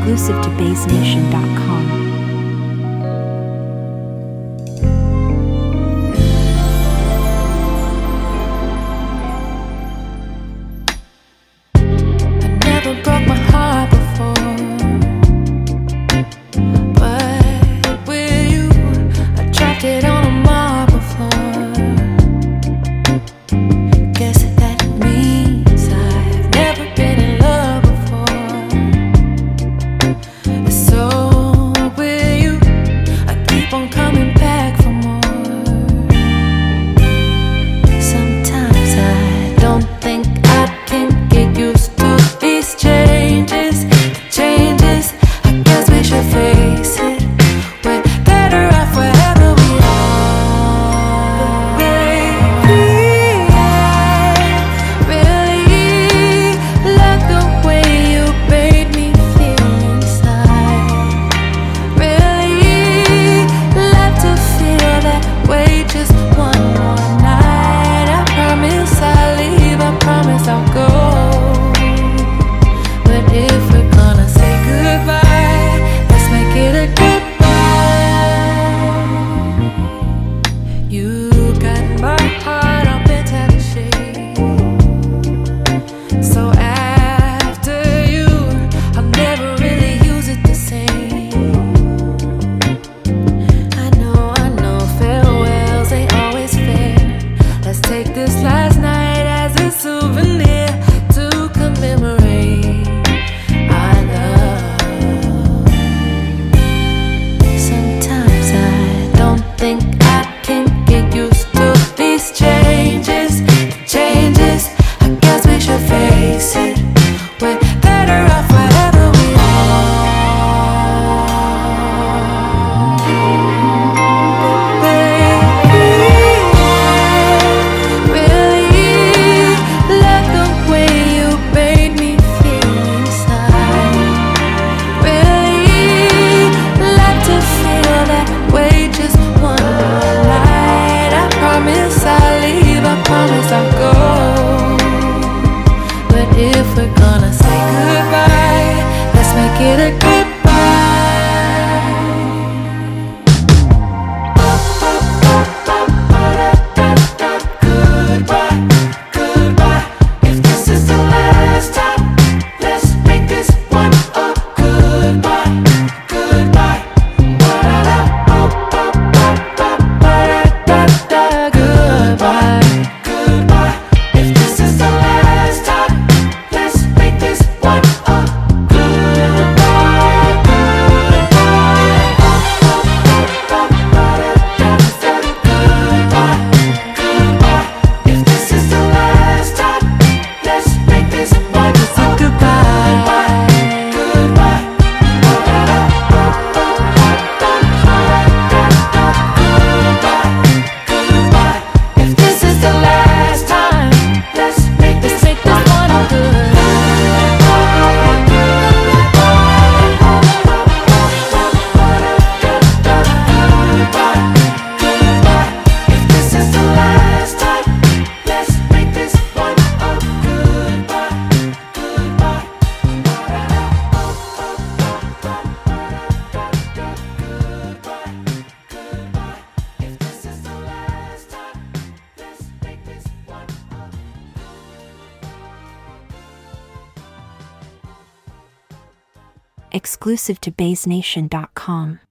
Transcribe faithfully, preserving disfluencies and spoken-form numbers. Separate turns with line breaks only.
exclusive to bass nation dot com.
Broke my heart before, but with you, I dropped it on a marble floor. Guess that means I've never been in love before. So with you, I keep on coming back for more. Sometimes I don't think I can get used to these changes, changes. I guess we should face it. We're better off wherever we are. Baby, I really love the way you made me feel inside. Really love to feel that way just one more night. I promise I'll leave, I promise I'll go. If we're gonna say goodbye, let's make it a goodbye. You got my heart up in shape. So after you, I'll never really use it the same. I know, I know, farewells ain't always fair. Let's take this last night as a souvenir to commemorate. Think I can get used to these changes, changes. I guess we should face it. We're better off wherever we are. Baby, I really love the way you made me feel inside. Really love to feel that way just one more night. I promise I'll leave, I promise I'll go. But if we're gonna say goodbye, let's make it a goodbye. Goodbye, goodbye. If this is the last time, let's make this one a goodbye, goodbye. Goodbye, goodbye. If this is the last time, let's make this one a goodbye, goodbye. Goodbye, goodbye. If this is the last time, let's make this one a goodbye, goodbye. If this is the last time, let's make this make this one a good. If this is the last time, let's make this one a goodbye, goodbye. Goodbye. If this is the last time, let's make this one a
Exclusive to bass nation dot com.